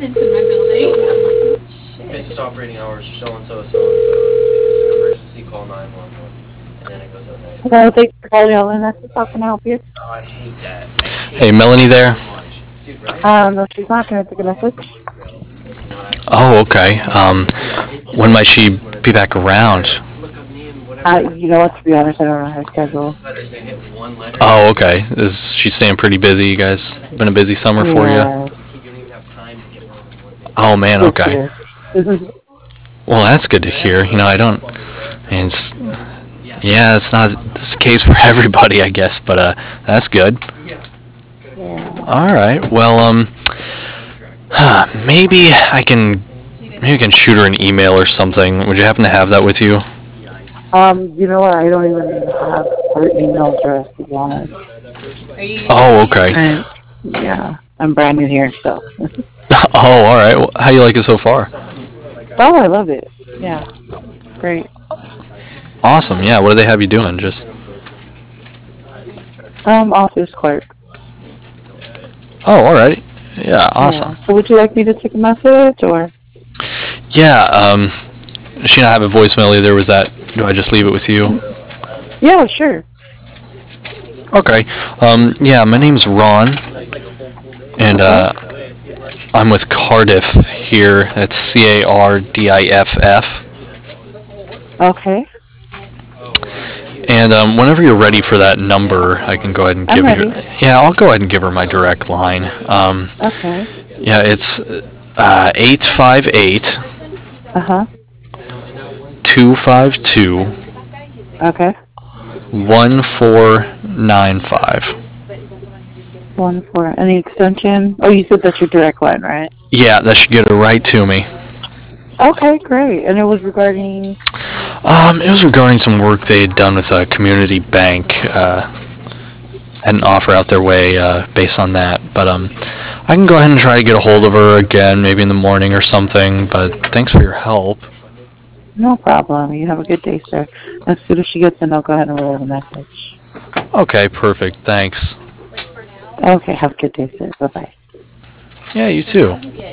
into my building. Business operating hours are so and so, so and so. If it's an emergency, call 911, and then it goes out night. Hello, thanks for calling LNS. How can I help you? Oh, I hate that. Hey, Melanie there? Dude, right? No, she's not going to take a message. Oh, okay. When might she be back around? You know what, to be honest, I don't know her schedule. Oh, okay. Is she staying pretty busy? You guys been a busy summer for you? Yeah, Oh man, this okay. year. Well, that's good to hear. You know, I don't. And yeah, it's not the case for everybody, I guess, but that's good. Yeah. All right. Well, maybe I can shoot her an email or something. Would you happen to have that with you? You know what, I don't even have her email address, to be honest. Oh, okay. And, yeah, I'm brand new here, so. Oh, all right. Well, how you like it so far? Oh, I love it. Yeah, great. Awesome. Yeah. What do they have you doing? Just. Office clerk. Oh, all right. Yeah. Awesome. Yeah. So would you like me to take a message, or? Yeah. Does she not have a voicemail either? Do I just leave it with you? Yeah, sure. Okay. Yeah. My name's Ron, and I'm with Cardiff here. That's CARDIFF. Okay. And whenever you're ready for that number, I can go ahead and give I'm you. ready. Yeah, I'll go ahead and give her my direct line. Okay. Yeah, it's 858 Uh-huh. 252 Okay. 1495. 1-4. Any extension? Oh, you said that's your direct line, right? Yeah, that should get her right to me. Okay, great. And it was regarding... It was regarding some work they had done with a community bank. Had an offer out their way based on that. But I can go ahead and try to get a hold of her again, maybe in the morning or something. But thanks for your help. No problem. You have a good day, sir. As soon as she gets in, I'll go ahead and relay the message. Okay, perfect. Thanks. Okay, have a good day, sir. Bye-bye. Yeah, you too.